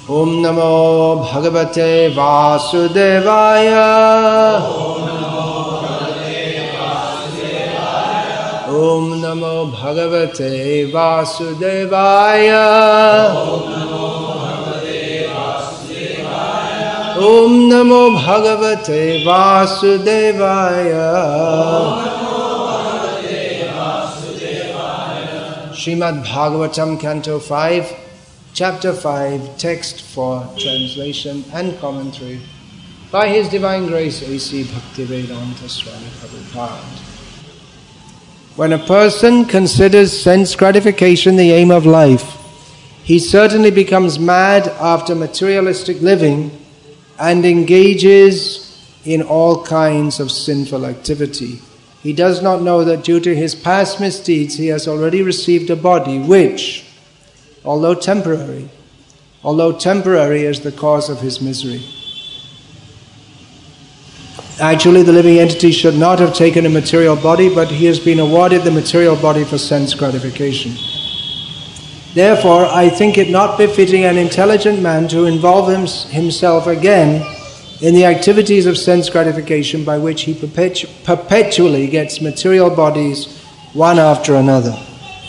Om Namo Bhagavate Vasudevaya. Om Namo Bhagavate Vasudevaya. Om Namo Bhagavate Vasudevaya. Srimad Bhagavatam, Canto 5, Chapter 5, Text for Translation and Commentary by His Divine Grace A.C. Bhaktivedanta Swami Prabhupada. When a person considers sense gratification the aim of life, he certainly becomes mad after materialistic living and engages in all kinds of sinful activity. He does not know that due to his past misdeeds he has already received a body which, although temporary is the cause of his misery. Actually, the living entity should not have taken a material body, but he has been awarded the material body for sense gratification. Therefore, I think it not befitting an intelligent man to involve himself again in the activities of sense gratification by which he perpetually gets material bodies one after another.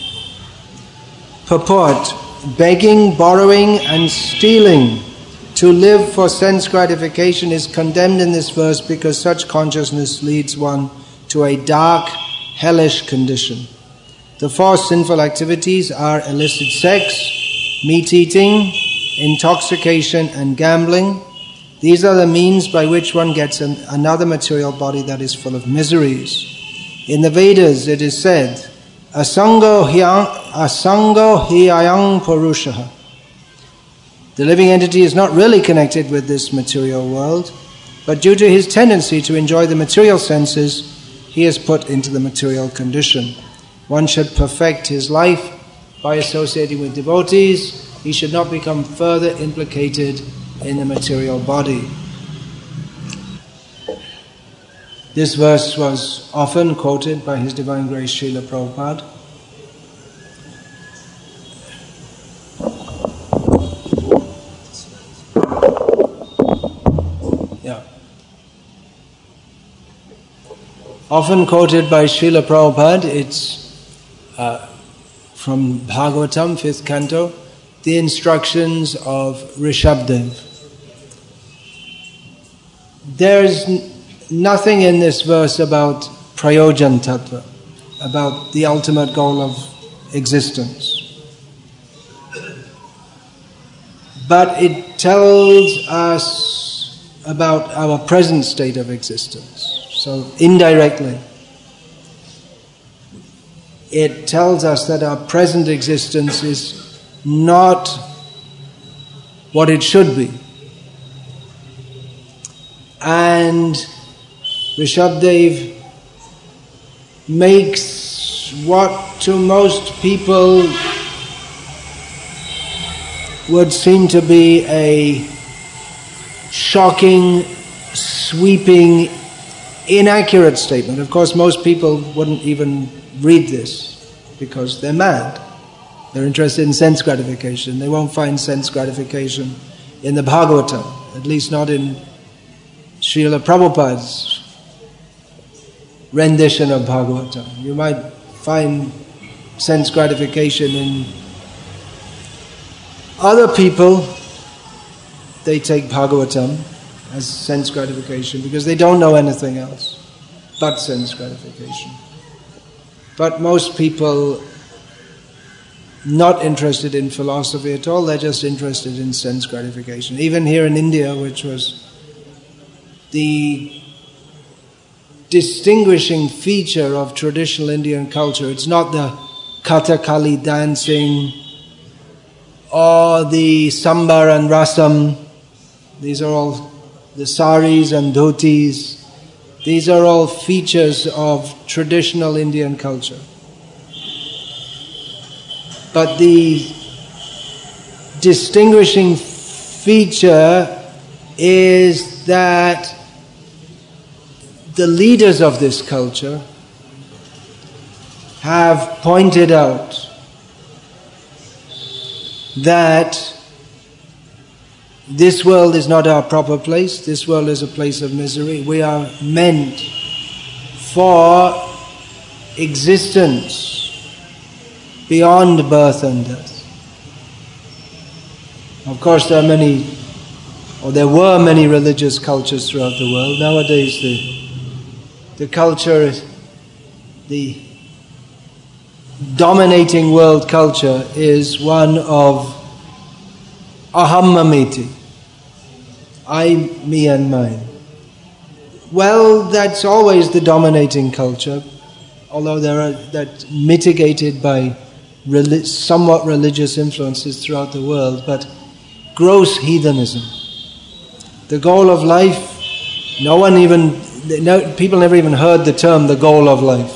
Purport: begging, borrowing and stealing to live for sense gratification is condemned in this verse because such consciousness leads one to a dark, hellish condition. The four sinful activities are illicit sex, meat eating, intoxication and gambling. These are the means by which one gets another material body that is full of miseries. In the Vedas it is said, Asango hiyayang purushaha. The living entity is not really connected with this material world, but due to his tendency to enjoy the material senses, he is put into the material condition. One should perfect his life by associating with devotees. He should not become further implicated in the material body. This verse was often quoted by His Divine Grace Srila Prabhupada. Often quoted by Srila Prabhupada. It's from Bhagavatam, 5th canto, the instructions of Rishabdev. There's nothing in this verse about Prayojan Tattva, about the ultimate goal of existence. But it tells us about our present state of existence. So indirectly, it tells us that our present existence is not what it should be. And Rishabdev makes what to most people would seem to be a shocking, sweeping, inaccurate statement. Of course, most people wouldn't even read this because they're mad. They're interested in sense gratification. They won't find sense gratification in the Bhagavatam, at least not in Srila Prabhupada's rendition of Bhagavatam. You might find sense gratification in other people. They take Bhagavatam as sense gratification because they don't know anything else but sense gratification. But most people not interested in philosophy at all, they're just interested in sense gratification. Even here in India, which was the distinguishing feature of traditional Indian culture, it's not the Kathakali dancing or the sambar and rasam. These are all the saris and dhotis. These are all features of traditional Indian culture. But the distinguishing feature is that the leaders of this culture have pointed out that this world is not our proper place. This world is a place of misery. We are meant for existence beyond birth and death. Of course, there were many religious cultures throughout the world. Nowadays, the culture, the dominating world culture is one of aham mamiti, I, me and mine. Well, that's always the dominating culture, although that's mitigated by somewhat religious influences throughout the world, but gross heathenism. The goal of life, people never even heard the term the goal of life.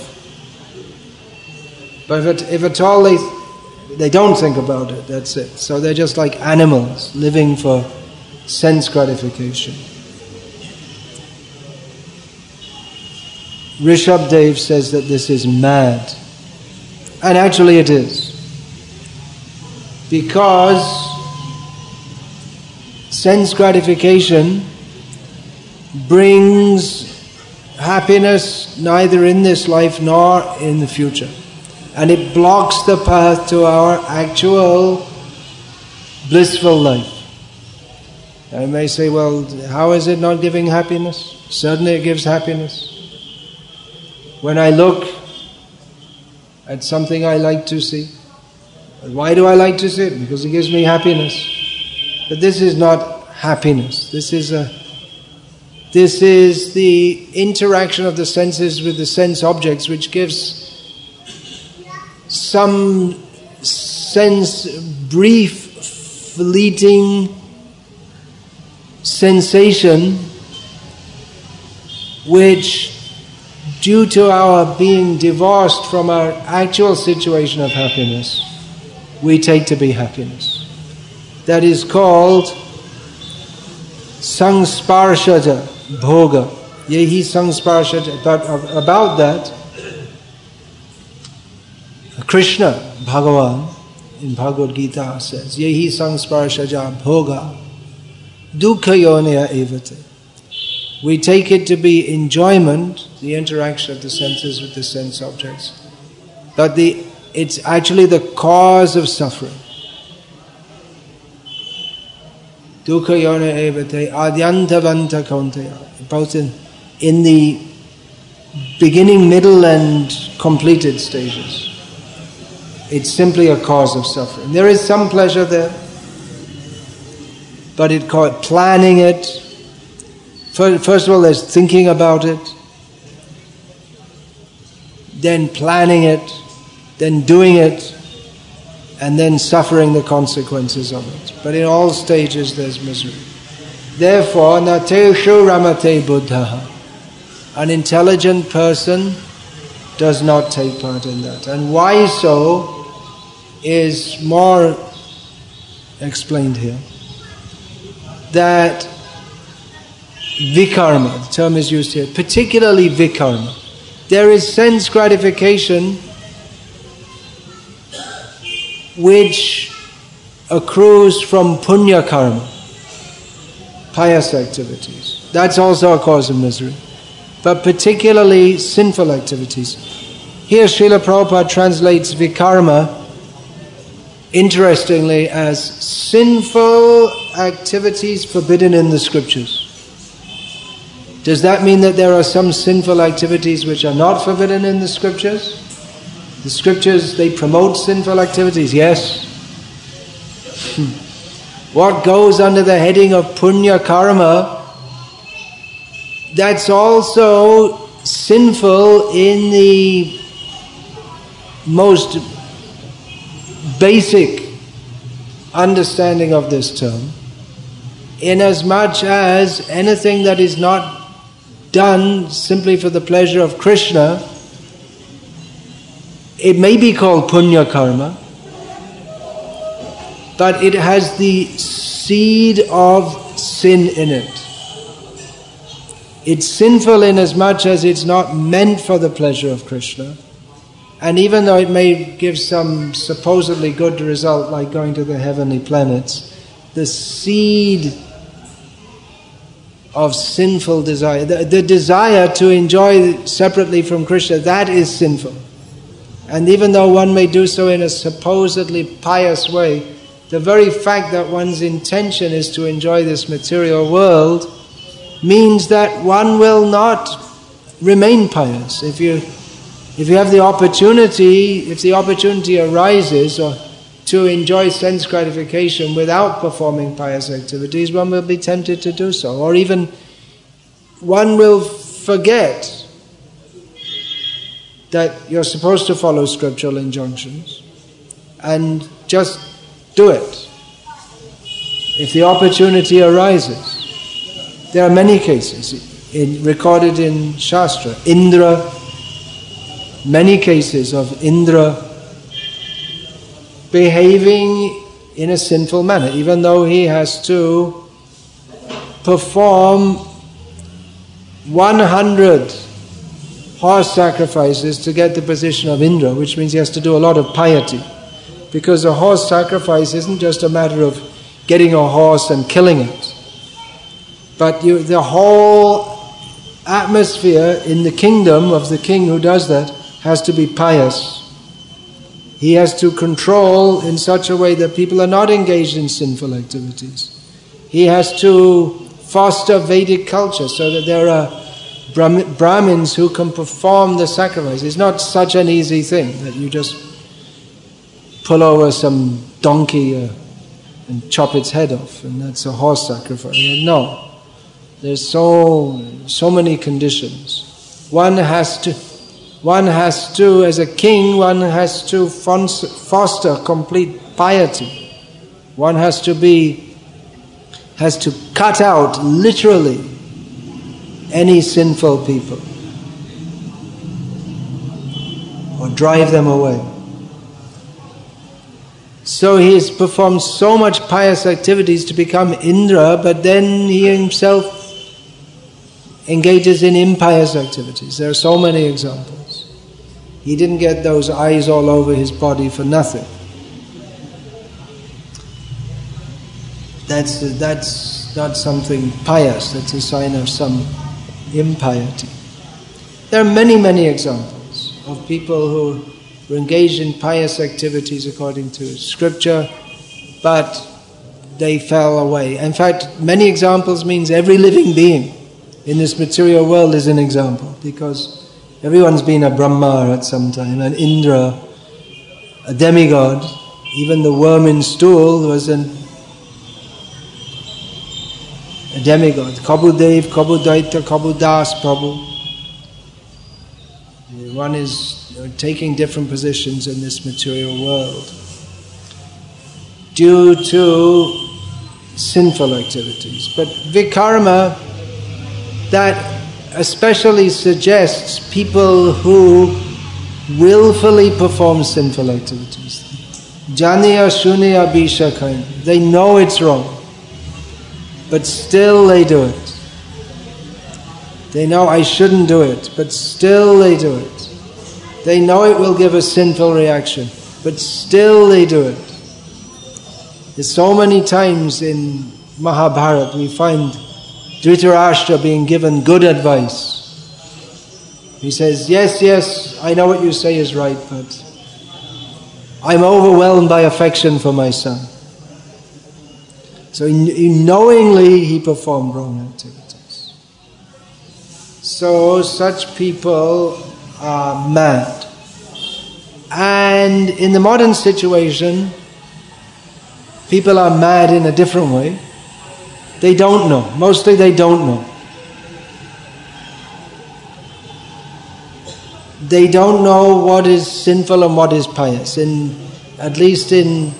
But if at all they don't think about it, that's it. So they're just like animals living for sense gratification. Rishabdev says that this is mad. And actually it is. Because sense gratification brings happiness neither in this life nor in the future. And it blocks the path to our actual blissful life. I may say, well, how is it not giving happiness? Certainly it gives happiness. When I look at something I like to see, why do I like to see it? Because it gives me happiness. But this is not happiness. This is the interaction of the senses with the sense objects, which gives some sense, brief, fleeting sensation, which, due to our being divorced from our actual situation of happiness, we take to be happiness. That is called sangsparshaja bhoga. Yehi sangsparshaja. About that, Krishna, Bhagavan, in Bhagavad Gita says, Yehi sangsparshaja bhoga dukkha yonaya evate. We take it to be enjoyment, the interaction of the senses with the sense objects. But it's actually the cause of suffering. Dukkha yonaya evate adyantavanta kaunteya. Both in the beginning, middle and completed stages. It's simply a cause of suffering. There is some pleasure there, but planning it. First of all, there's thinking about it, then planning it, then doing it, and then suffering the consequences of it. But in all stages there's misery. Therefore, nateshu ramate buddhaha. An intelligent person does not take part in that. And why so is more explained here. That vikarma, the term is used here, particularly vikarma. There is sense gratification which accrues from punya karma, pious activities. That's also a cause of misery. But particularly sinful activities. Here Srila Prabhupada translates vikarma, interestingly, as sinful activities forbidden in the scriptures. Does that mean that there are some sinful activities which are not forbidden in the scriptures? The scriptures, they promote sinful activities, yes. What goes under the heading of punya karma, that's also sinful in the most basic understanding of this term, inasmuch as anything that is not done simply for the pleasure of Krishna, it may be called punya karma, but it has the seed of sin in it. It's sinful inasmuch as it's not meant for the pleasure of Krishna. And even though it may give some supposedly good result, like going to the heavenly planets, the seed of sinful desire. The desire to enjoy separately from Krishna, that is sinful. And even though one may do so in a supposedly pious way, the very fact that one's intention is to enjoy this material world means that one will not remain pious. If you have the opportunity, if the opportunity arises to enjoy sense gratification without performing pious activities, one will be tempted to do so. Or even one will forget that you're supposed to follow scriptural injunctions and just do it if the opportunity arises. There are many cases recorded in Shastra. Indra, many cases of Indra behaving in a sinful manner, even though he has to perform 100 horse sacrifices to get the position of Indra, which means he has to do a lot of piety. Because a horse sacrifice isn't just a matter of getting a horse and killing it, but the whole atmosphere in the kingdom of the king who does that has to be pious. He has to control in such a way that people are not engaged in sinful activities. He has to foster Vedic culture so that there are Brahmins who can perform the sacrifice. It's not such an easy thing that you just pull over some donkey and chop its head off and that's a horse sacrifice. No. There's so many conditions. One has to, as a king, one has to foster complete piety. One has to cut out, literally, any sinful people or drive them away. So he has performed so much pious activities to become Indra, but then he himself engages in impious activities. There are so many examples. He didn't get those eyes all over his body for nothing. That's not something pious, that's a sign of some impiety. There are many, many examples of people who were engaged in pious activities according to scripture, but they fell away. In fact, many examples means every living being in this material world is an example, because everyone's been a Brahma at some time, an Indra, a demigod. Even the worm in stool was a demigod. Kabudev, Kabudaita, Kabudas Prabhu. One is taking different positions in this material world due to sinful activities. But Vikarma, that especially suggests people who willfully perform sinful activities. Janiya Shuniya Bisha kind. They know it's wrong, but still they do it. They know I shouldn't do it, but still they do it. They know it will give a sinful reaction, but still they do it. There's so many times in Mahabharata we find Dhritarashtra being given good advice. He says, yes, I know what you say is right, but I'm overwhelmed by affection for my son. So knowingly he performed wrong activities. So such people are mad. And in the modern situation, people are mad in a different way. They don't know. Mostly they don't know. They don't know what is sinful and what is pious. At least in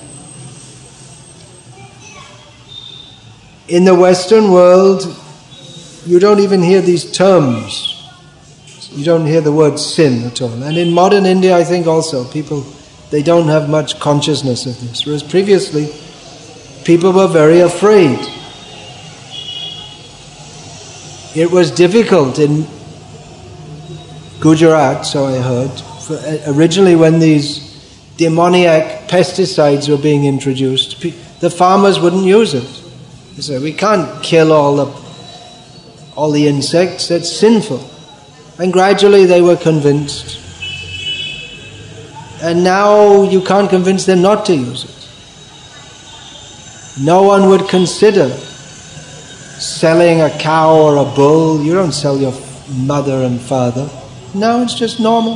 the Western world, you don't even hear these terms. You don't hear the word sin at all. And in modern India, I think also, people, they don't have much consciousness of this. Whereas previously, people were very afraid. It was difficult in Gujarat, so I heard, originally when these demoniac pesticides were being introduced, the farmers wouldn't use it. They said, we can't kill all the insects, that's sinful. And gradually they were convinced. And now you can't convince them not to use it. No one would consider selling a cow or a bull. You don't sell your mother and father. No, it's just normal.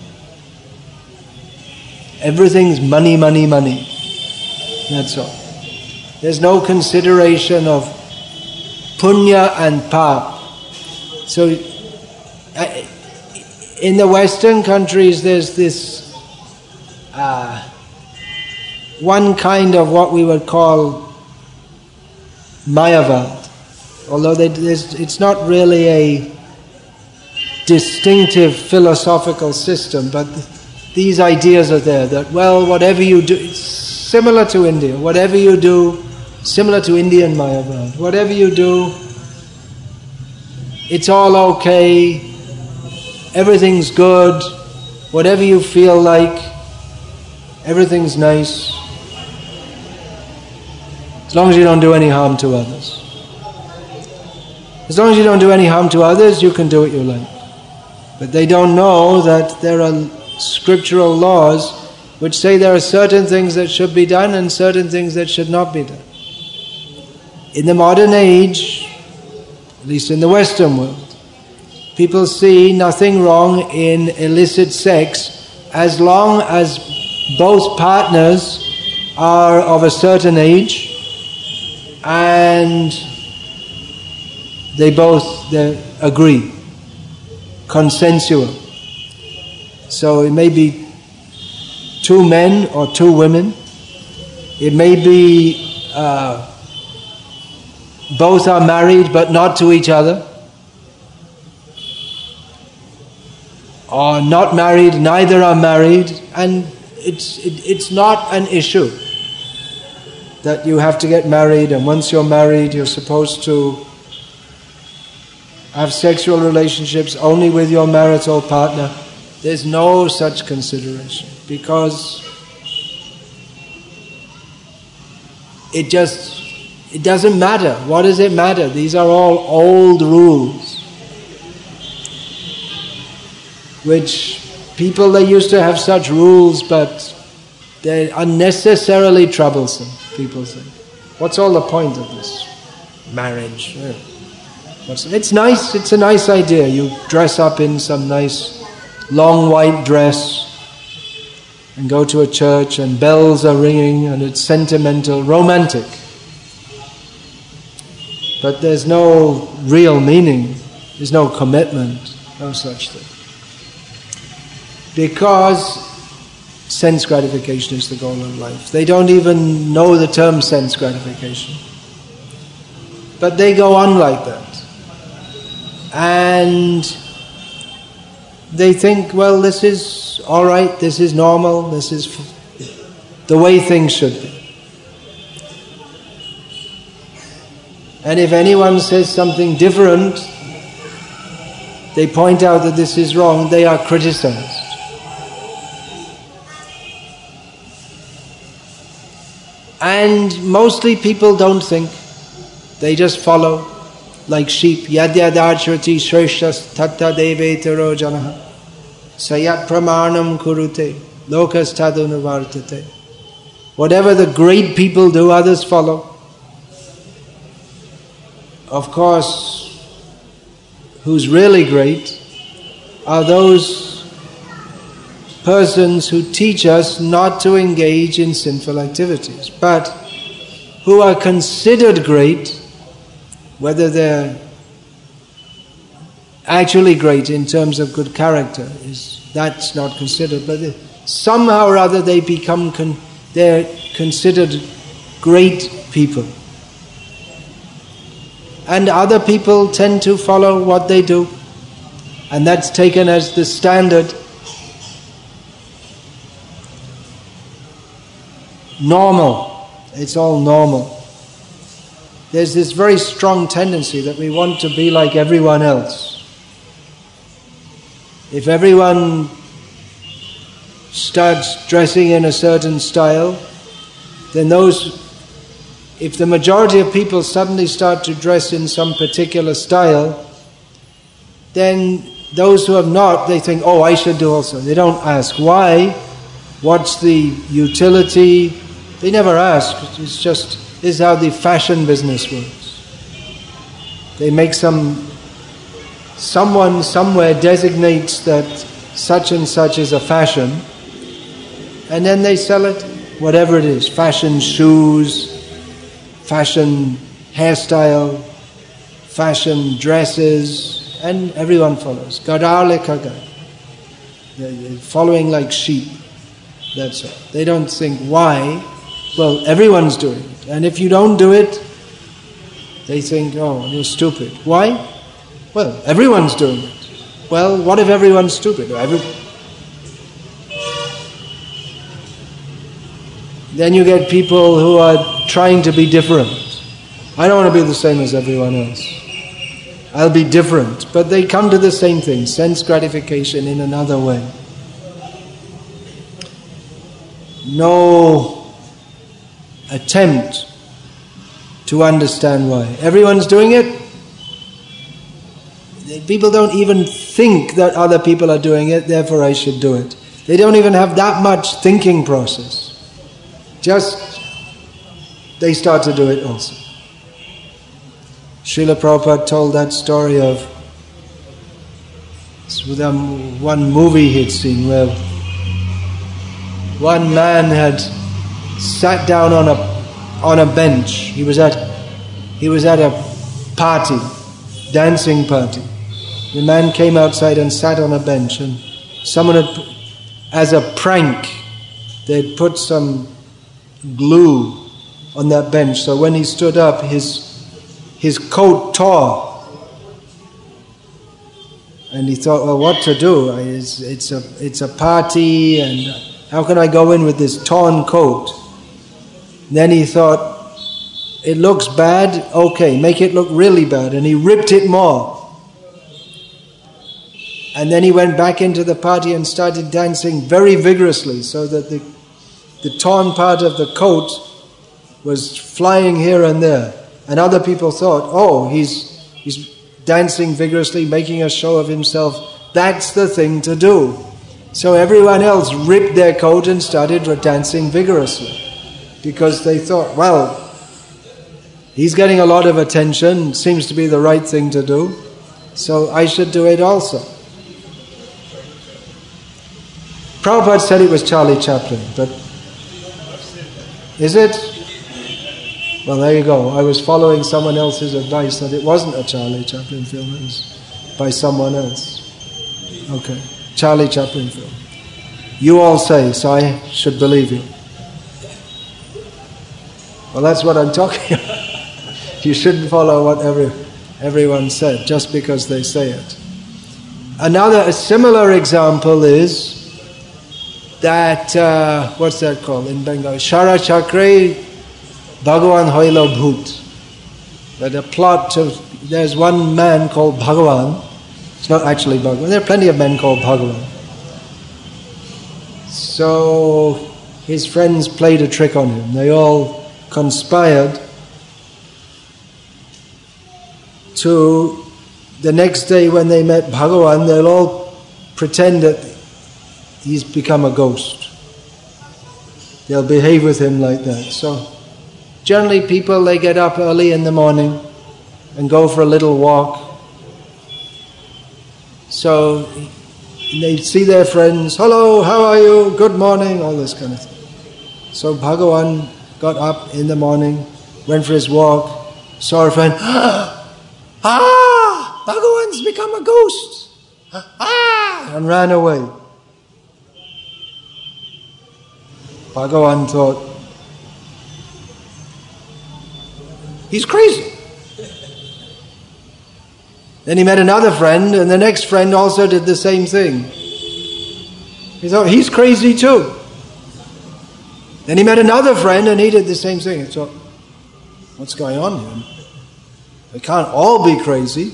Everything's money, money, money. That's all. There's no consideration of punya and pap. So, in the Western countries, there's this one kind of what we would call Mayavad, although it's not really a distinctive philosophical system, but these ideas are there, that, well, whatever you do, it's similar to India, whatever you do, similar to Indian Mayavad, whatever you do, it's all okay, everything's good, whatever you feel like, everything's nice, as long as you don't do any harm to others. As long as you don't do any harm to others, you can do what you like. But they don't know that there are scriptural laws which say there are certain things that should be done and certain things that should not be done. In the modern age, at least in the Western world, people see nothing wrong in illicit sex as long as both partners are of a certain age and they agree, consensual. So it may be 2 men or 2 women. It may be both are married but not to each other, or not married, neither are married, and it's not an issue that you have to get married, and once you're married you're supposed to have sexual relationships only with your marital partner. There's no such consideration, because it doesn't matter. What does it matter? These are all old rules which people, they used to have such rules, but they're unnecessarily troublesome, people think. What's all the point of this marriage? Yeah. It's nice, it's a nice idea. You dress up in some nice long white dress and go to a church and bells are ringing and it's sentimental, romantic. But there's no real meaning, there's no commitment, no such thing. Because sense gratification is the goal of life. They don't even know the term sense gratification. But they go on like that. And they think, well, this is all right, this is normal, this is the way things should be. And if anyone says something different, they point out that this is wrong, they are criticized. And mostly people don't think, they just follow like sheep. Yad yadachrati shreshtas tatta devetaro janaha sayat pramanam kurute lokas tadunavartate. Whatever the great people do, others follow. Of course, who's really great are those persons who teach us not to engage in sinful activities, but who are considered great, whether they're actually great in terms of good character, that's not considered, but somehow or other they're considered great people. And other people tend to follow what they do, and that's taken as the standard. Normal. It's all normal. There's this very strong tendency that we want to be like everyone else. If everyone starts dressing in a certain style, then those if the majority of people suddenly start to dress in some particular style, then those who have not, they think, oh, I should do also. They don't ask why, what's the utility. They never ask. It's just, this is how the fashion business works. They make someone somewhere designates that such and such is a fashion, and then they sell it, whatever it is, fashion shoes, fashion hairstyle, fashion dresses, and everyone follows. Gadale kaga. They're following like sheep. That's all. They don't think why. Well, everyone's doing it. And if you don't do it, they think, oh, you're stupid. Why? Well, everyone's doing it. Well, what if everyone's stupid? Then you get people who are trying to be different. I don't want to be the same as everyone else. I'll be different. But they come to the same thing, sense gratification in another way. No attempt to understand why. Everyone's doing it. People don't even think that other people are doing it, therefore I should do it. They don't even have that much thinking process. Just, they start to do it also. Srila Prabhupada told that story of one movie he'd seen where one man had sat down on a bench. He was at a party, dancing party. The man came outside and sat on a bench, and someone had, as a prank, they'd put some glue on that bench, so when he stood up, his coat tore. And he thought, well, what to do? It's a party, and how can I go in with this torn coat? Then he thought, it looks bad, okay, make it look really bad. And he ripped it more. And then he went back into the party and started dancing very vigorously, so that the torn part of the coat was flying here and there. And other people thought, oh, he's dancing vigorously, making a show of himself. That's the thing to do. So everyone else ripped their coat and started dancing vigorously. Because they thought, well, he's getting a lot of attention, seems to be the right thing to do, so I should do it also. Prabhupada said it was Charlie Chaplin, but is it? Well, there you go. I was following someone else's advice that it wasn't a Charlie Chaplin film, it was by someone else. Okay, Charlie Chaplin film. You all say, so I should believe you. Well, that's what I'm talking about. You shouldn't follow what everyone said just because they say it. A similar example is that, what's that called in Bengali? Shara Chakre Bhagavan Hoilo Bhut. That a plot of, there's one man called Bhagavan. It's not actually Bhagavan. There are plenty of men called Bhagavan. So his friends played a trick on him. They all conspired to, the next day when they met Bhagavan, they'll all pretend that he's become a ghost. They'll behave with him like that. So generally people, they get up early in the morning and go for a little walk. So they see their friends, hello, how are you, good morning, all this kind of thing. So Bhagavan got up in the morning, went for his walk, saw a friend, Bhagavan's become a ghost, and ran away. Bhagavan thought, he's crazy. Then he met another friend, and the next friend also did the same thing. He thought, he's crazy too. Then he met another friend, and he did the same thing. He thought, what's going on here? They can't all be crazy.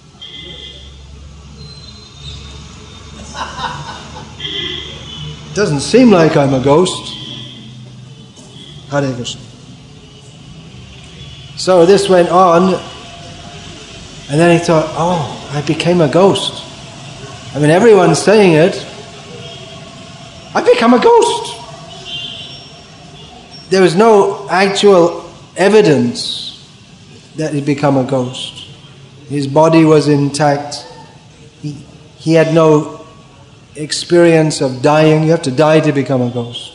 Doesn't seem like I'm a ghost. Hare Krishna. So this went on, and then he thought, oh, I became a ghost. I mean, everyone's saying it. I've become a ghost. There was no actual evidence that he'd become a ghost. His body was intact. He had no experience of dying. You have to die to become a ghost.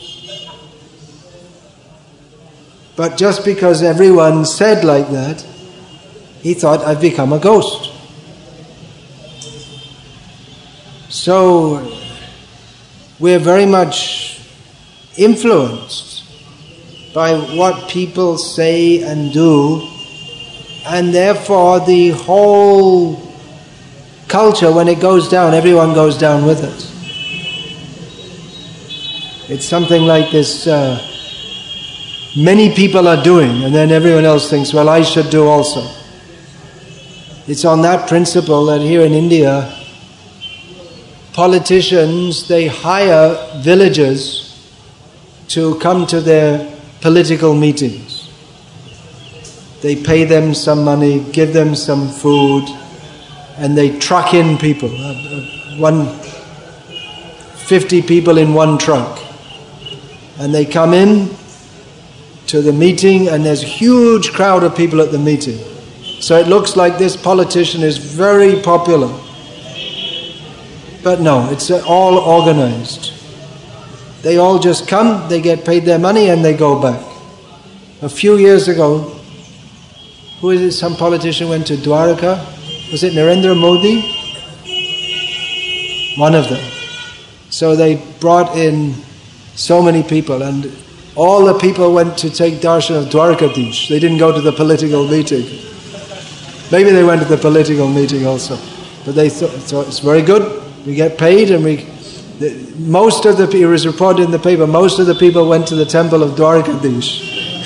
But just because everyone said like that, he thought, I've become a ghost. So we're very much influenced by what people say and do, and therefore the whole culture, when it goes down, everyone goes down with it. It's something like this, many people are doing, and then everyone else thinks, well, I should do also. It's on that principle that here in India, politicians, they hire villagers to come to their political meetings. They pay them some money, give them some food, and they truck in people. 50 people in one truck. And they come in to the meeting, and there's a huge crowd of people at the meeting. So it looks like this politician is very popular. But no, it's all organized. They all just come, they get paid their money, and they go back. A few years ago, who is it? Some politician went to Dwarka. Was it Narendra Modi? One of them. So they brought in so many people, and all the people went to take darshan of Dwarkadish. They didn't go to the political meeting. Maybe they went to the political meeting also. But they thought it's very good. We get paid, and it was reported in the paper, most of the people went to the temple of Dwarkadish.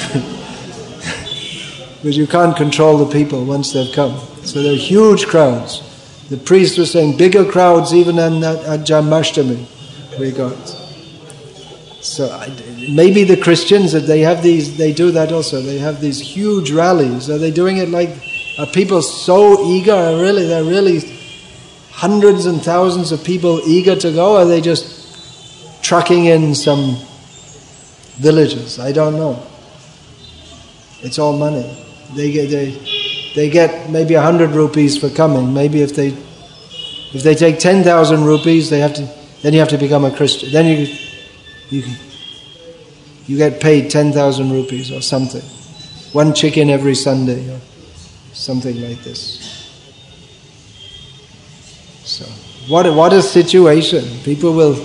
Because you can't control the people once they've come. So there are huge crowds. The priest was saying bigger crowds even at Janmashtami we got. So maybe the Christians, that they do that also. They have these huge rallies. Are they doing it like, are people so eager? They're really hundreds and thousands of people eager to go? Or are they just trucking in some villages? I don't know. It's all money. They get maybe 100 rupees for coming. Maybe if they take 10,000 rupees, then you have to become a Christian. Then you get paid 10,000 rupees or something. One chicken every Sunday or something like this. So what a situation. People will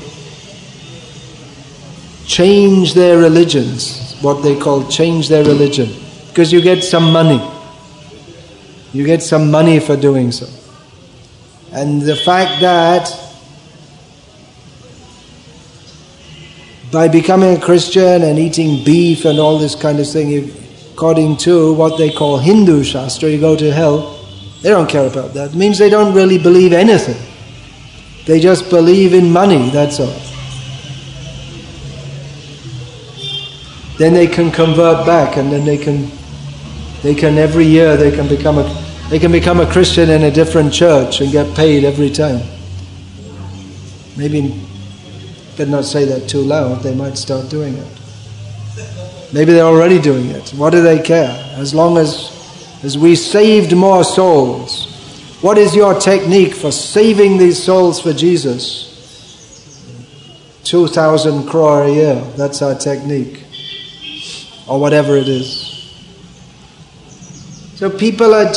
change their religions, what they call change their religion, because you get some money. You get some money for doing so. And the fact that by becoming a Christian and eating beef and all this kind of thing, according to what they call Hindu Shastra, you go to hell. They don't care about that. It means they don't really believe anything. They just believe in money, that's all. Then they can convert back, and then they can every year they can become a Christian in a different church and get paid every time. Maybe better not say that too loud, they might start doing it. Maybe they're already doing it. What do they care? As long as we saved more souls. What is your technique for saving these souls for Jesus? 2,000 crore a year, that's our technique. Or whatever it is. So people are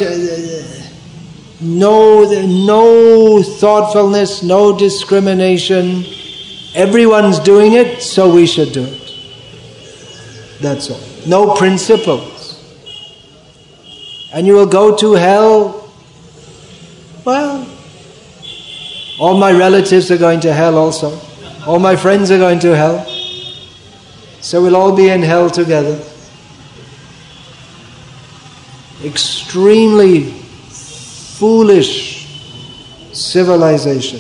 no thoughtfulness, no discrimination. Everyone's doing it, so we should do it. That's all. No principles. And you will go to hell. Well, all my relatives are going to hell also. All my friends are going to hell. So we'll all be in hell together. Extremely foolish civilization.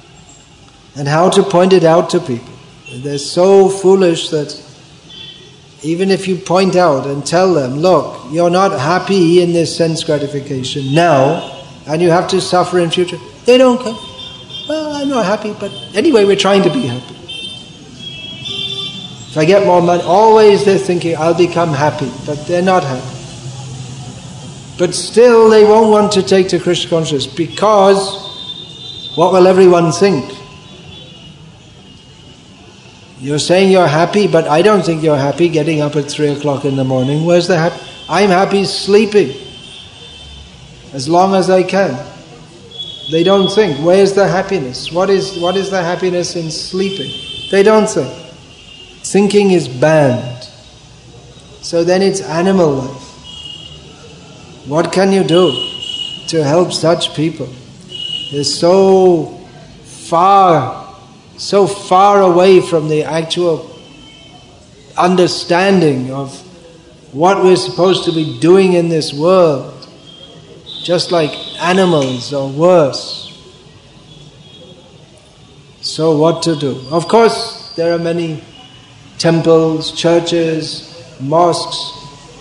And how to point it out to people. They're so foolish that Even if you point out and tell them, look, you're not happy in this sense gratification now, and you have to suffer in future, they don't come. Well, I'm not happy, but anyway, we're trying to be happy. If I get more money, always they're thinking, I'll become happy, but they're not happy. But still, they won't want to take to Krishna consciousness, because what will everyone think? You're saying you're happy, but I don't think you're happy getting up at 3 o'clock in the morning. Where's the happy? I'm happy sleeping as long as I can. They don't think, where's the happiness? What is the happiness in sleeping? They don't think. Thinking is banned. So then it's animal life. What can you do to help such people? They're so far away from the actual understanding of what we're supposed to be doing in this world, just like animals or worse. So what to do? Of course, there are many temples, churches, mosques.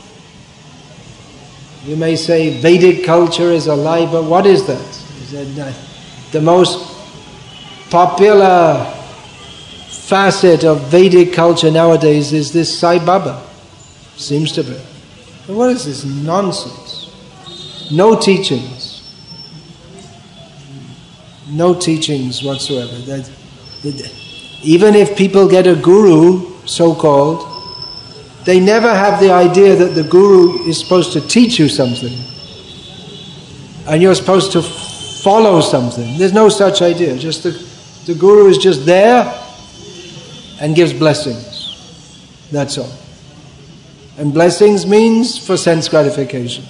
You may say Vedic culture is alive, but what is that? Is that the most popular facet of Vedic culture nowadays is this Sai Baba. Seems to be. But what is this nonsense? No teachings. No teachings whatsoever. Even if people get a guru, so-called, they never have the idea that the guru is supposed to teach you something and you're supposed to follow something. There's no such idea. Just the guru is just there and gives blessings. That's all. And blessings means for sense gratification.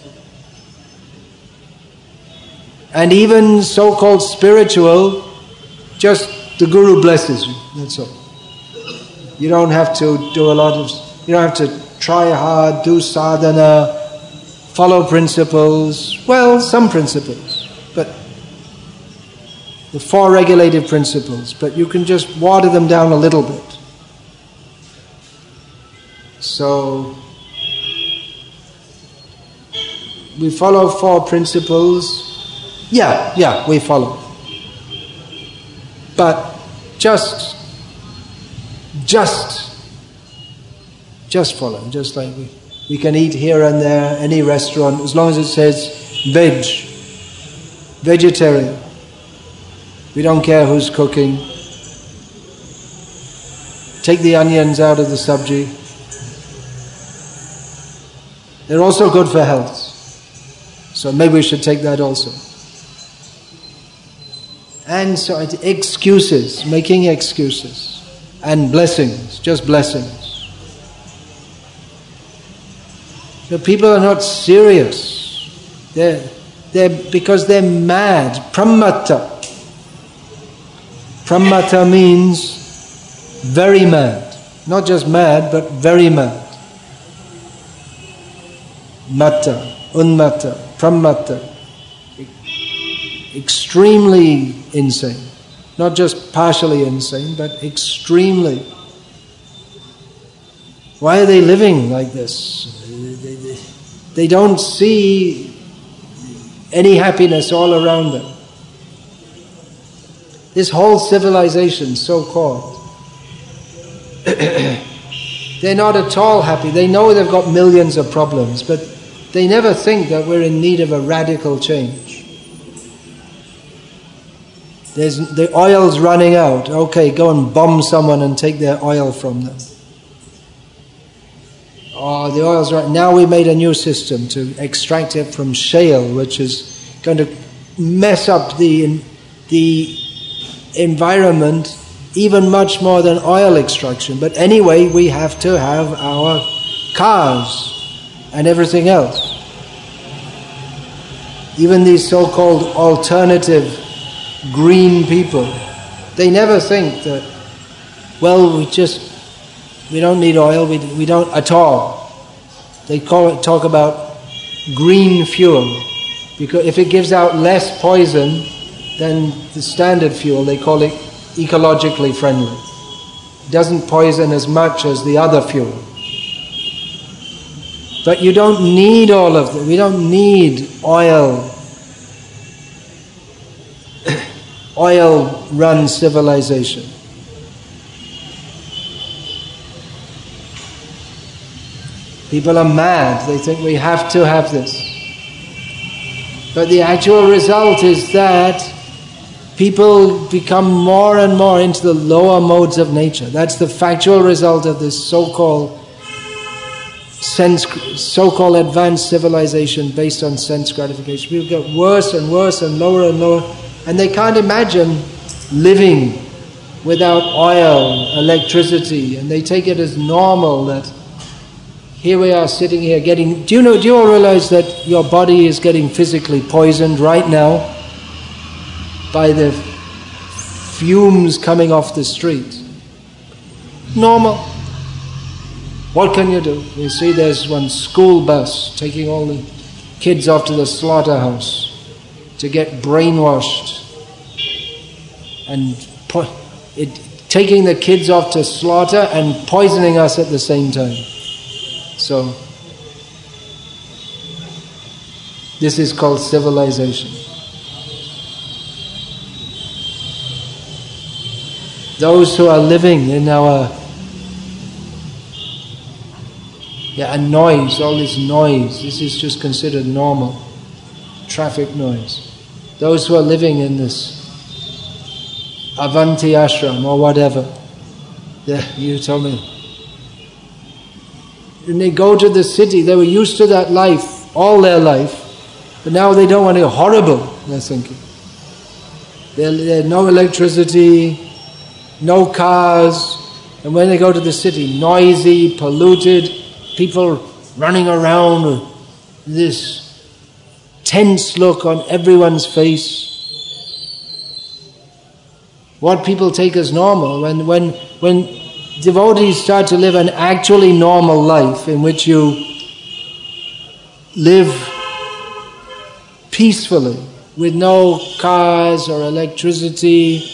And even so-called spiritual, just the guru blesses you. That's all. You don't have to do a lot of, you don't have to try hard, do sadhana, follow principles. Well, some principles, but the 4 regulative principles, but you can just water them down a little bit. So, we follow 4 principles. Yeah, we follow. But just follow. Just like we can eat here and there, any restaurant, as long as it says vegetarian. We don't care who's cooking. Take the onions out of the sabji. They're also good for health. So maybe we should take that also. And so excuses, making excuses. And blessings, just blessings. So people are not serious. They're because they're mad. Pramata. Pramata means very mad. Not just mad, but very mad. Mata, unmata, pramata. Extremely insane. Not just partially insane, but extremely. Why are they living like this? They don't see any happiness all around them. This whole civilization, so-called, they're not at all happy. They know they've got millions of problems, but they never think that we're in need of a radical change. The oil's running out. Okay, go and bomb someone and take their oil from them. Oh, the oil's right. Now we made a new system to extract it from shale, which is going to mess up the environment even much more than oil extraction. But anyway, we have to have our cars and everything else. Even these so-called alternative green people, they never think that, well, we don't need oil, we don't at all. They talk about green fuel, because if it gives out less poison than the standard fuel, they call it ecologically friendly. It doesn't poison as much as the other fuel. But you don't need all of them. We don't need oil-run civilization. People are mad. They think we have to have this. But the actual result is that people become more and more into the lower modes of nature. That's the factual result of this so-called advanced civilization based on sense gratification. People get worse and worse and lower, and they can't imagine living without oil, electricity, and they take it as normal that here we are sitting here getting... Do you all realize that your body is getting physically poisoned right now by the fumes coming off the street? Normal. What can you do? You see there's one school bus taking all the kids off to the slaughterhouse to get brainwashed and taking the kids off to slaughter and poisoning us at the same time. So, this is called civilization. Those who are living in our noise, all this noise, this is just considered normal. Traffic noise. Those who are living in this Avanti ashram or whatever, you told me. When they go to the city, they were used to that life all their life, but now they don't want it. Horrible, they're thinking. There's no electricity, no cars, and when they go to the city, noisy, polluted, people running around with this tense look on everyone's face. What people take as normal, when devotees start to live an actually normal life in which you live peacefully with no cars or electricity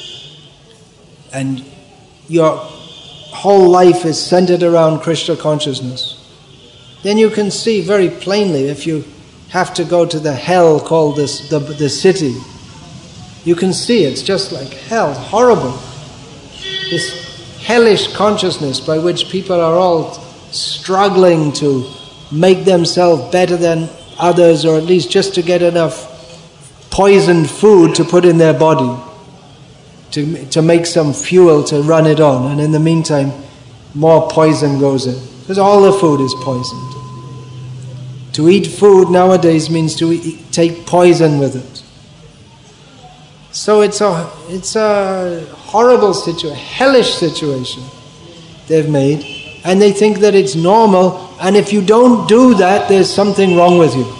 and your whole life is centered around Krishna consciousness, then you can see very plainly, if you have to go to the hell called the city, you can see it's just like hell, horrible. This hellish consciousness by which people are all struggling to make themselves better than others, or at least just to get enough poisoned food to put in their body, to make some fuel to run it on, and in the meantime more poison goes in, because all the food is poisoned. To eat food nowadays means to take poison with it. So it's a horrible situation, hellish situation they've made, and they think that it's normal, and if you don't do that, there's something wrong with you.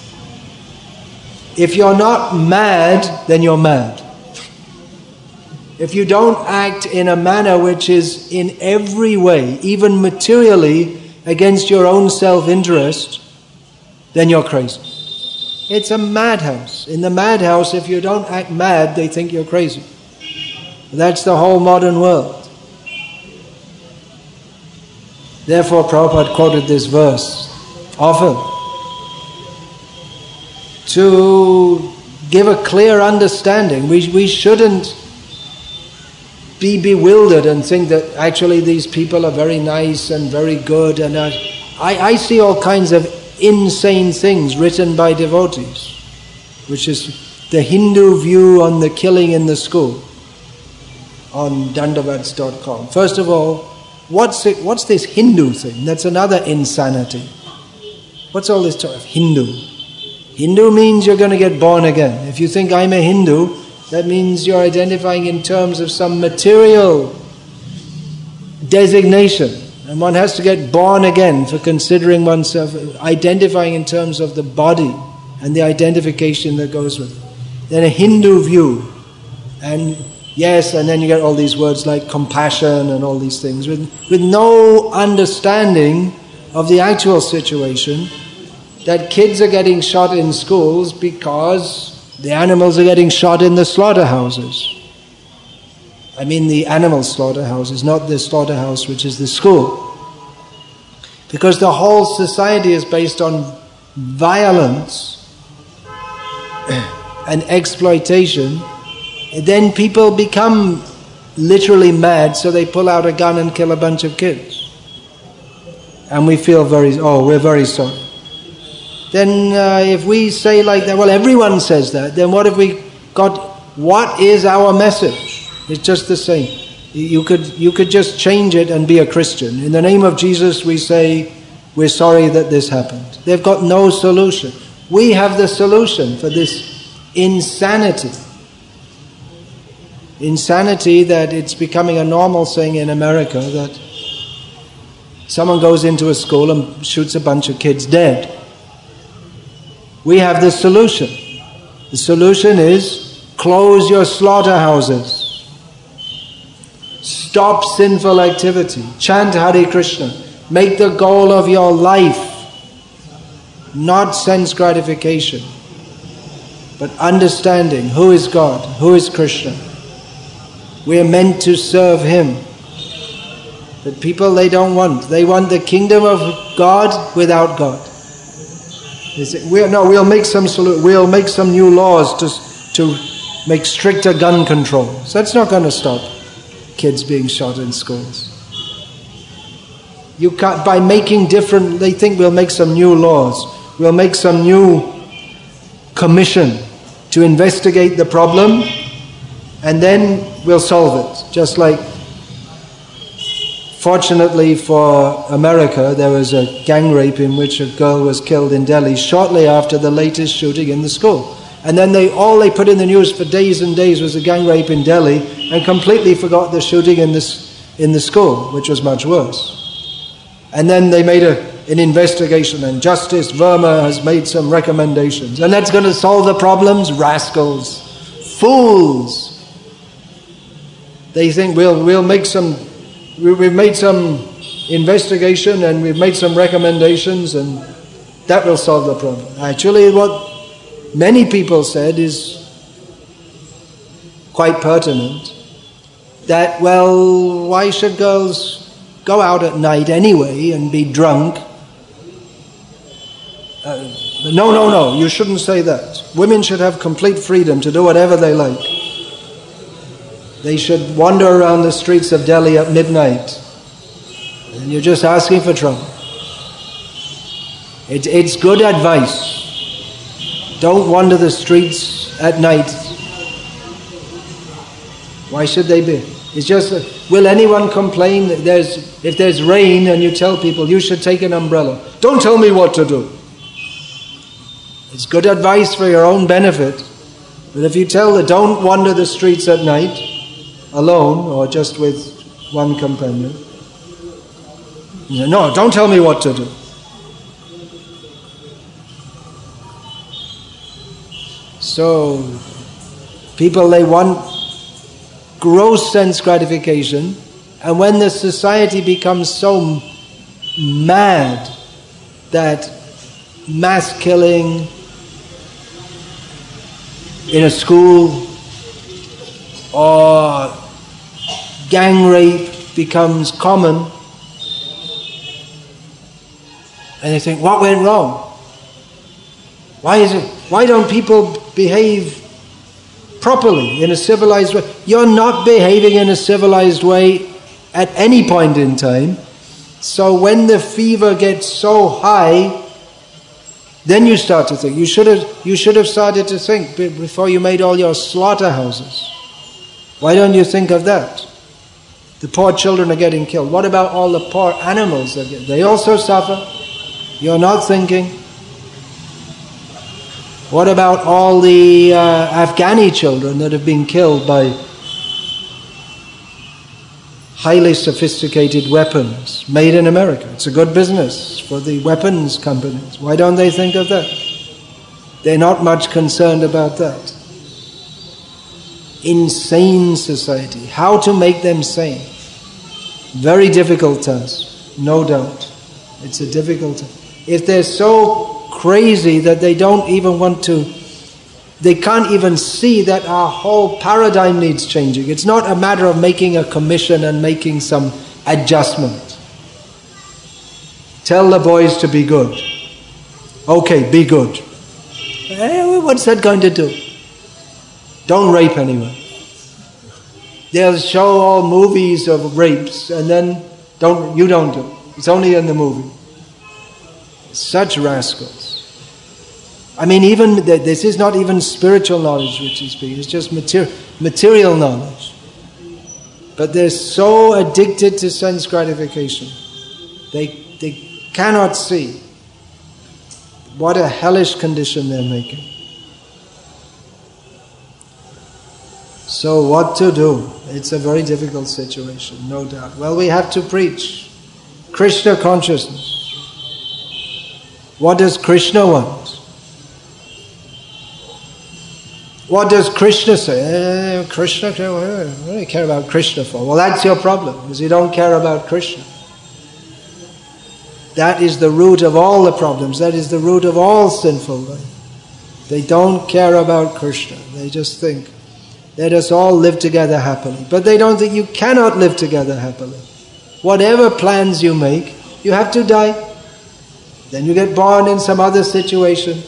If you're not mad, then you're mad. If you don't act in a manner which is in every way, even materially, against your own self-interest, then you're crazy. It's a madhouse. In the madhouse, if you don't act mad, they think you're crazy. That's the whole modern world. Therefore, Prabhupada quoted this verse often to give a clear understanding. We shouldn't be bewildered and think that actually these people are very nice and very good. And I see all kinds of insane things written by devotees, which is the Hindu view on the killing in the school on dandavats.com. First of all, what's this Hindu thing? That's another insanity. What's all this talk of Hindu? Hindu means you're going to get born again. If you think I'm a Hindu, that means you're identifying in terms of some material designation. And one has to get born again for considering oneself, identifying in terms of the body and the identification that goes with it. Then a Hindu view. And yes, and then you get all these words like compassion and all these things with no understanding of the actual situation, that kids are getting shot in schools because the animals are getting shot in the slaughterhouses. I mean the animal slaughterhouses, not the slaughterhouse which is the school. because the whole society is based on violence and exploitation, then people become literally mad, so they pull out a gun and kill a bunch of kids. And we feel we're very sorry. Then if we say like that, well, everyone says that, then what is our message? It's just the same. You could just change it and be a Christian. In the name of Jesus, we say, we're sorry that this happened. They've got no solution. We have the solution for this insanity. Insanity that it's becoming a normal thing in America, that someone goes into a school and shoots a bunch of kids dead. We have the solution. The solution is close your slaughterhouses. Stop sinful activity. Chant Hare Krishna. Make the goal of your life not sense gratification, but understanding who is God, who is Krishna. We are meant to serve Him. But people, they don't want. They want the kingdom of God without God. They say, we'll make some new laws to make stricter gun controls. That's not going to stop kids being shot in schools. You can't, by making different, they think we'll make some new laws. We'll make some new commission to investigate the problem, and then we'll solve it. Just like, fortunately for America, there was a gang rape in which a girl was killed in Delhi shortly after the latest shooting in the school. And then all they put in the news for days and days was a gang rape in Delhi, and completely forgot the shooting in the school, which was much worse. And then they made an investigation, and Justice Verma has made some recommendations. And that's going to solve the problems? Rascals. Fools. They think we've made some investigation and we've made some recommendations and that will solve the problem. Actually, what many people said is quite pertinent. That, well, why should girls go out at night anyway and be drunk? No, you shouldn't say that. Women should have complete freedom to do whatever they like. They should wander around the streets of Delhi at midnight. And you're just asking for trouble. It's good advice. Don't wander the streets at night. Why should they be? It's just, will anyone complain that if there's rain and you tell people you should take an umbrella? Don't tell me what to do. It's good advice for your own benefit. But if you tell them don't wander the streets at night alone or just with one companion, no, don't tell me what to do. So people, they want gross sense gratification, and when the society becomes so mad that mass killing in a school or gang rape becomes common, and they think, what went wrong? Why don't people behave properly in a civilized way? You're not behaving in a civilized way at any point in time. So when the fever gets so high, then you start to think. You should have started to think before you made all your slaughterhouses. Why don't you think of that? The poor children are getting killed. What about all the poor animals? They also suffer. You're not thinking. What about all the Afghani children that have been killed by highly sophisticated weapons made in America? It's a good business for the weapons companies. Why don't they think of that? They're not much concerned about that. Insane society. How to make them sane? Very difficult task, no doubt. It's a difficult task. If they're so crazy that they don't even want to, they can't even see that our whole paradigm needs changing. It's not a matter of making a commission and making some adjustment. Tell the boys to be good. Okay, be good. What's that going to do? Don't rape anyone. They'll show all movies of rapes and then you don't do it. It's only in the movie. Such rascals. I mean, even this is not even spiritual knowledge which is being, it's just material knowledge. But they're so addicted to sense gratification. They cannot see what a hellish condition they're making. So what to do? It's a very difficult situation, no doubt. Well, we have to preach Krishna consciousness. What does Krishna want? What does Krishna say? Krishna, what do you care about Krishna for? Well, that's your problem, because you don't care about Krishna. That is the root of all the problems. That is the root of all sinful life. They don't care about Krishna. They just think, let us all live together happily. But they don't think you cannot live together happily. Whatever plans you make, you have to die. Then you get born in some other situation.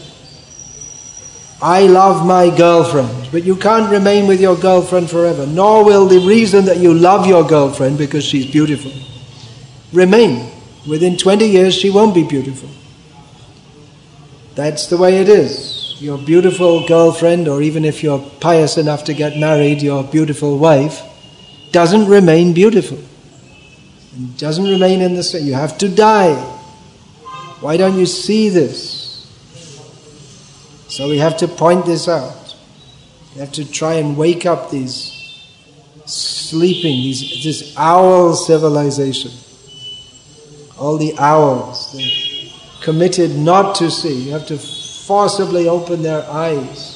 I love my girlfriend, but you can't remain with your girlfriend forever. Nor will the reason that you love your girlfriend because she's beautiful remain. Within 20 years she won't be beautiful. That's the way it is. Your beautiful girlfriend, or even if you're pious enough to get married, your beautiful wife doesn't remain beautiful. It doesn't remain in the same. You have to die. Why don't you see this? So we have to point this out. We have to try and wake up these sleeping, this owl civilization. All the owls, they're committed not to see. You have to forcibly open their eyes.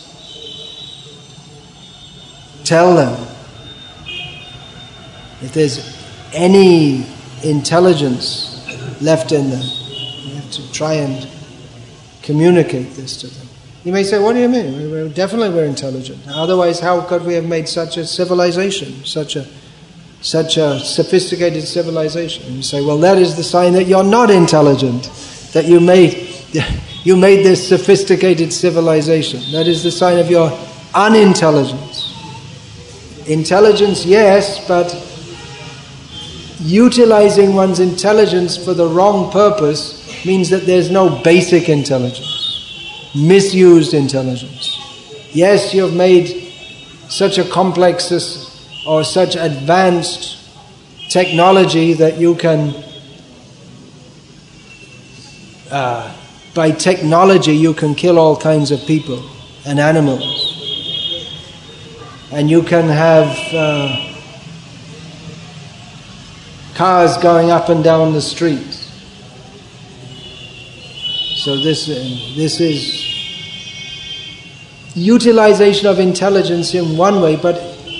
Tell them, if there's any intelligence left in them, you have to try and communicate this to them. You may say, what do you mean? Definitely we're intelligent. Otherwise, how could we have made such a civilization, such a sophisticated civilization? And you say, well, that is the sign that you're not intelligent, that you made this sophisticated civilization. That is the sign of your unintelligence. Intelligence, yes, but utilizing one's intelligence for the wrong purpose means that there's no basic intelligence. Misused intelligence. Yes, you've made such a complex or such advanced technology that you can, by technology you can kill all kinds of people and animals. And you can have cars going up and down the street. So this is utilization of intelligence in one way, but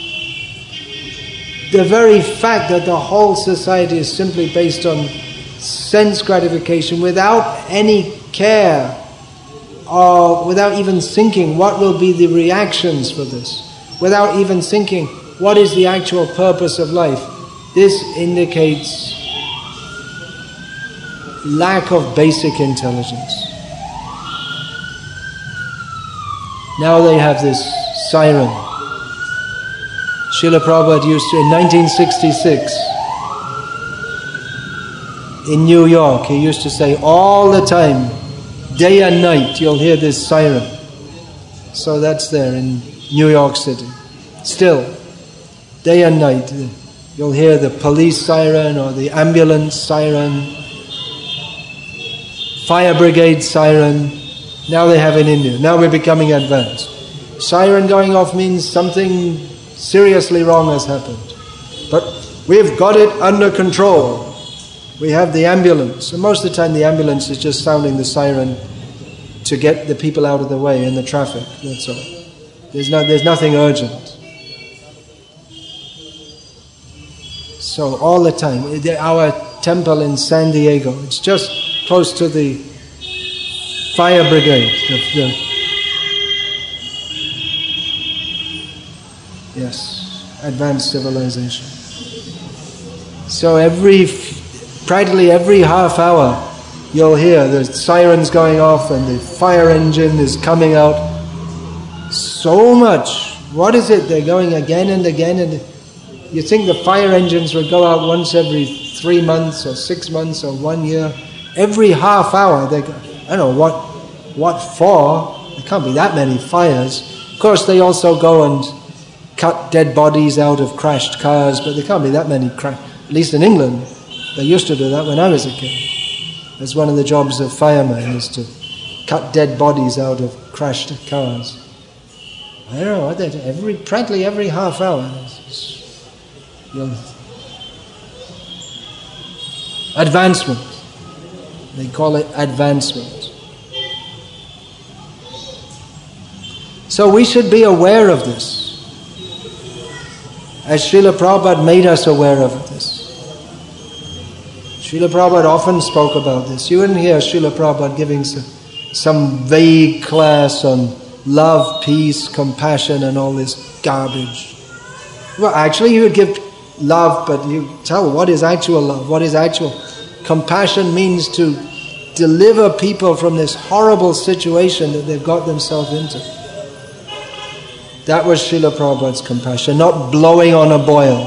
the very fact that the whole society is simply based on sense gratification without any care or without even thinking what will be the reactions for this, without even thinking what is the actual purpose of life, this indicates lack of basic intelligence. Now they have this siren. Srila Prabhupada used to, in 1966, in New York, he used to say all the time, day and night, you'll hear this siren. So that's there in New York City. Still, day and night, you'll hear the police siren or the ambulance siren, fire brigade siren. Now they have in India. Now we're becoming advanced. Siren going off means something seriously wrong has happened. But we've got it under control. We have the ambulance. And most of the time the ambulance is just sounding the siren to get the people out of the way in the traffic. That's all. There's nothing urgent. So all the time, our temple in San Diego, it's just close to the fire brigade. Yes, advanced civilization. So practically every half hour, you'll hear the sirens going off and the fire engine is coming out. So much. What is it? They're going again and again, and you think the fire engines would go out once every 3 months or 6 months or 1 year. Every half hour they go. I don't know what for. There can't be that many fires. Of course they also go and cut dead bodies out of crashed cars, but there can't be that many at least in England. They used to do that when I was a kid. That's one of the jobs of firemen, is to cut dead bodies out of crashed cars. I don't know what they do. Practically every half hour. Advancement. They call it advancement. So we should be aware of this, as Srila Prabhupada made us aware of this. Srila Prabhupada often spoke about this. You wouldn't hear Srila Prabhupada giving some vague class on love, peace, compassion and all this garbage. Well, actually he would give love, but you tell what is actual love, what is actual compassion. Means to deliver people from this horrible situation that they've got themselves into. That was Srila Prabhupada's compassion, not blowing on a boil.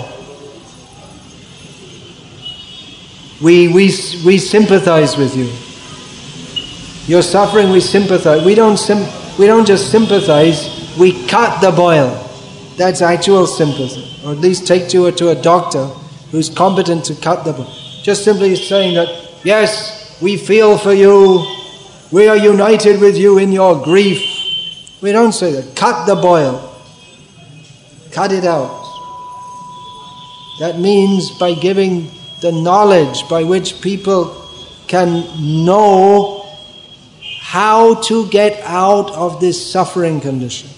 We sympathize with you. You're suffering, we sympathize. We don't just sympathize, we cut the boil. That's actual sympathy. Or at least take you to a doctor who's competent to cut the boil. Just simply saying that, yes, we feel for you, we are united with you in your grief. We don't say that. Cut the boil. Cut it out. That means by giving the knowledge by which people can know how to get out of this suffering condition.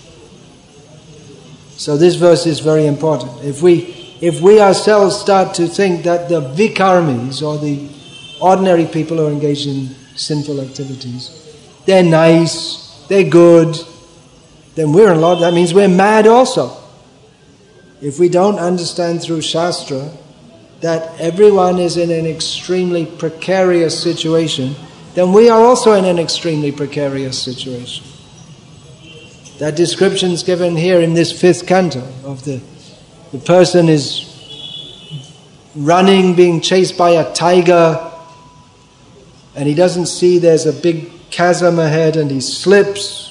So this verse is very important. If we ourselves start to think that the vikarmis, or the ordinary people who are engaged in sinful activities, they're nice, they're good, then we're in love. That means we're mad also. If we don't understand through Shastra that everyone is in an extremely precarious situation, then we are also in an extremely precarious situation. That description is given here in this 5th canto of the person is running, being chased by a tiger, and he doesn't see there's a big chasm ahead, and he slips.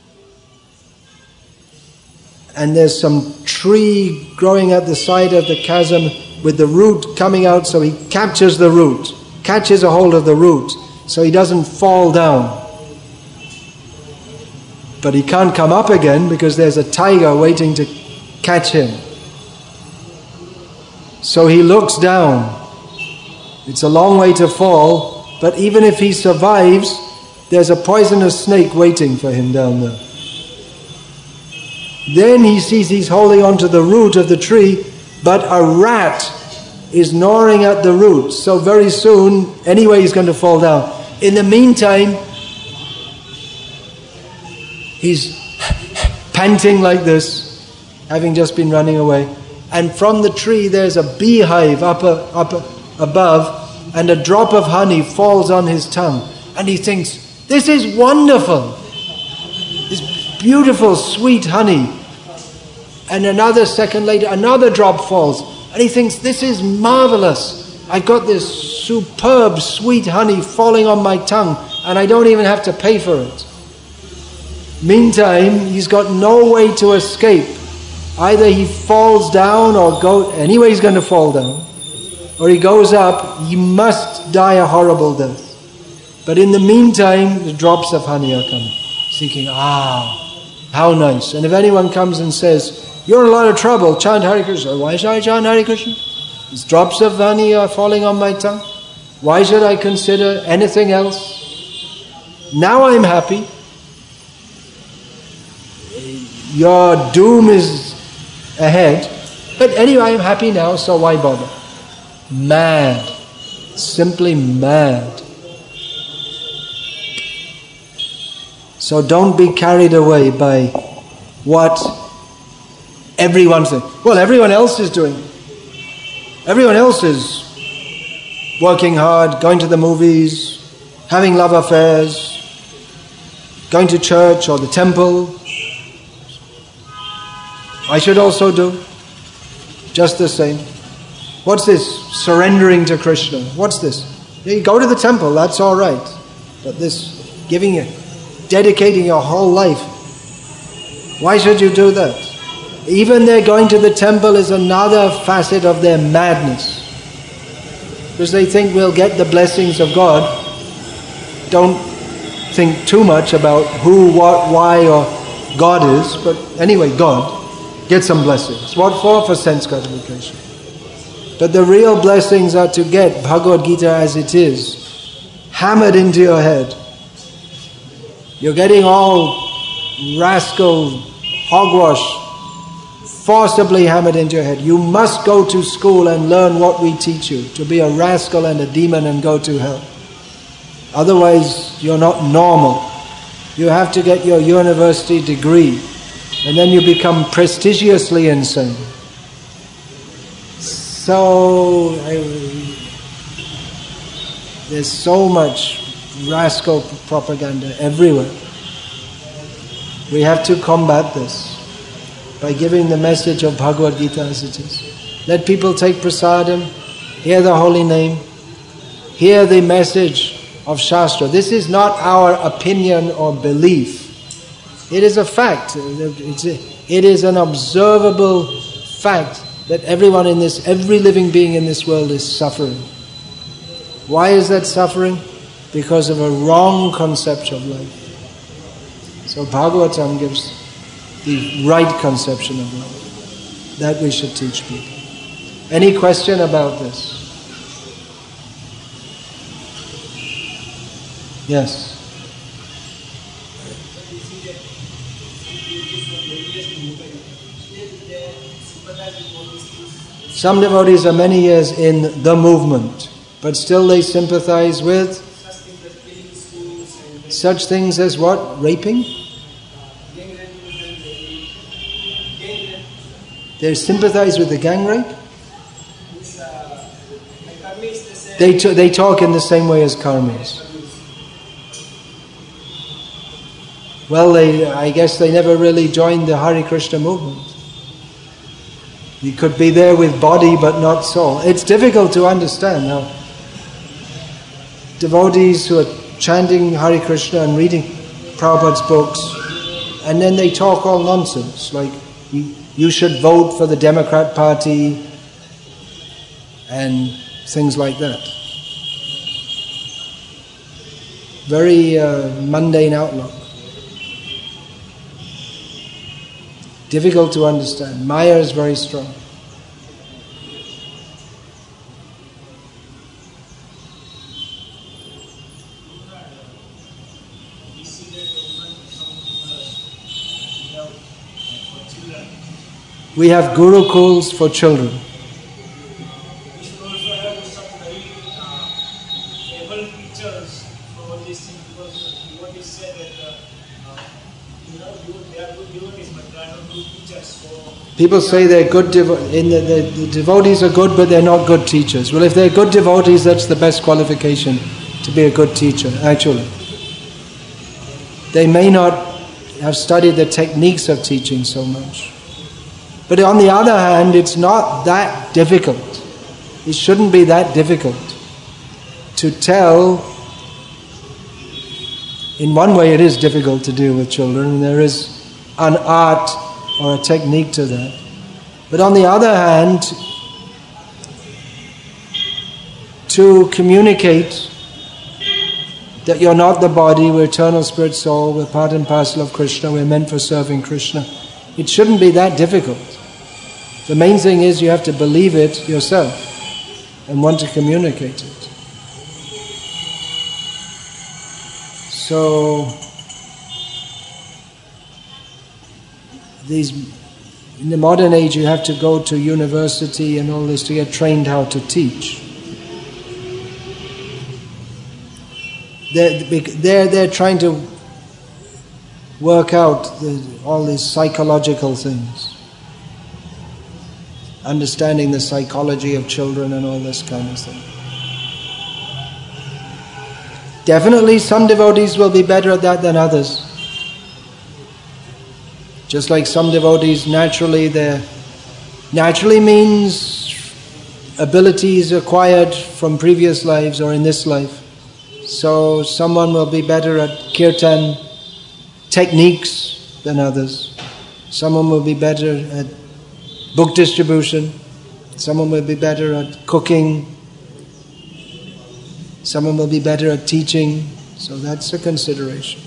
And there's some tree growing at the side of the chasm with the root coming out, so he captures the root, catches a hold of the root, so he doesn't fall down. But he can't come up again because there's a tiger waiting to catch him. So he looks down. It's a long way to fall, but even if he survives, there's a poisonous snake waiting for him down there. Then he sees he's holding onto the root of the tree, but a rat is gnawing at the root. So very soon, anyway, he's going to fall down. In the meantime, he's panting like this, having just been running away. And from the tree, there's a beehive up above, and a drop of honey falls on his tongue. And he thinks, this is wonderful. This beautiful, sweet honey. And another second later, another drop falls. And he thinks, this is marvelous. I got this superb, sweet honey falling on my tongue, and I don't even have to pay for it. Meantime, he's got no way to escape. Either he falls down or anyway he's going to fall down. Or he goes up, he must die a horrible death. But in the meantime, the drops of honey are coming. Thinking, how nice. And if anyone comes and says, you're in a lot of trouble, chant Hare Krishna. Why should I chant Hare Krishna? These drops of honey are falling on my tongue. Why should I consider anything else? Now I'm happy. Your doom is ahead. But anyway, I'm happy now, so why bother? Mad. Simply mad. So don't be carried away by what everyone says. Well, everyone else is doing. Everyone else is working hard, going to the movies, having love affairs, going to church or the temple. I should also do just the same. What's this? Surrendering to Krishna. What's this? You go to the temple, that's all right. But this dedicating your whole life, why should you do that? Even their going to the temple is another facet of their madness. Because they think we'll get the blessings of God. Don't think too much about who, what, why, or God is. But anyway, God. Get some blessings. What for? For sense gratification. But the real blessings are to get Bhagavad Gita as it is, hammered into your head. You're getting all rascal, hogwash, forcibly hammered into your head. You must go to school and learn what we teach you, to be a rascal and a demon and go to hell. Otherwise, you're not normal. You have to get your university degree, and then you become prestigiously insane. So, there's so much rascal propaganda everywhere. We have to combat this by giving the message of Bhagavad Gita as it is. Let people take prasadam, hear the holy name, hear the message of Shastra. This is not our opinion or belief. It is a fact. It is an observable fact that every living being in this world is suffering. Why is that suffering? Because of a wrong conception of life. So Bhagavatam gives the right conception of life that we should teach people. Any question about this? Yes. Some devotees are many years in the movement, but still they sympathize with such things as what? Raping? They sympathize with the gang rape? They talk in the same way as karmis. Well, I guess they never really joined the Hare Krishna movement. You could be there with body but not soul. It's difficult to understand now. Devotees who are chanting Hare Krishna and reading Prabhupada's books, and then they talk all nonsense, like you should vote for the Democrat Party and things like that. Very mundane outlook. Difficult to understand. Maya is very strong. We have gurukuls for children. People say they're good the devotees are good, but they're not good teachers. Well, if they're good devotees, that's the best qualification to be a good teacher, actually. They may not have studied the techniques of teaching so much. But on the other hand, it's not that difficult. It shouldn't be that difficult to tell. In one way it is difficult to deal with children. There is an art or a technique to that. But on the other hand, to communicate that you're not the body, we're eternal spirit soul, we're part and parcel of Krishna, we're meant for serving Krishna. It shouldn't be that difficult. The main thing is you have to believe it yourself and want to communicate it. So, in the modern age you have to go to university and all this to get trained how to teach. They're trying to work out all these psychological things. Understanding the psychology of children and all this kind of thing. Definitely some devotees will be better at that than others. Just like some devotees naturally means abilities acquired from previous lives or in this life. So someone will be better at kirtan techniques than others. Someone will be better at book distribution. Someone will be better at cooking. Someone will be better at teaching. So that's a consideration.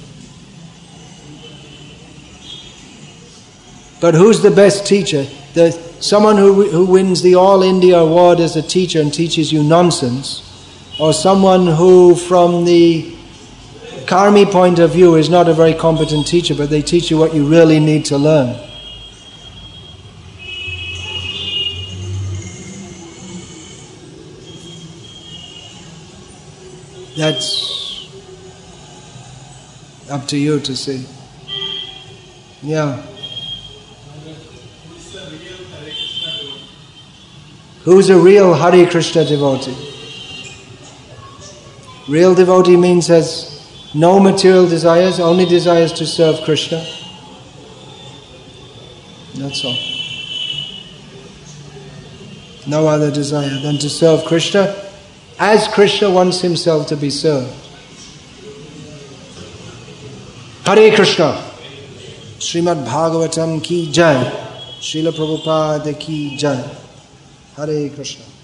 But who's the best teacher? Someone who wins the All India Award as a teacher and teaches you nonsense, or someone who from the karmi point of view is not a very competent teacher, but they teach you what you really need to learn. That's up to you to see. Yeah. Who's a real Hare Krishna devotee? Real devotee means has no material desires, only desires to serve Krishna. That's all. No other desire than to serve Krishna as Krishna wants himself to be served. Hare Krishna. Srimad Bhagavatam ki jai. Srila Prabhupada ki jai. Hare Krishna.